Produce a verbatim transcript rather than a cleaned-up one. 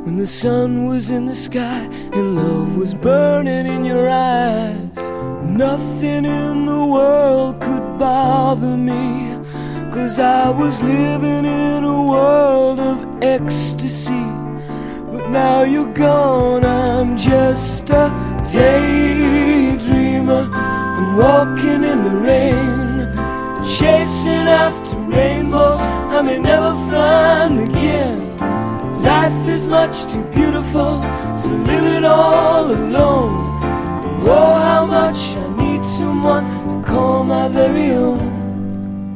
when the sun was in the sky and love was burning in your eyes. Nothing in the world could bother me, 'cause I was living in a world of ecstasy. But now you're gone, I'm just a daydreamer. I'm walking in the rain, chasing after rainbows I may never find again. Life is much too beautiful to live it all alone. Oh, how much I need someone to call my very own.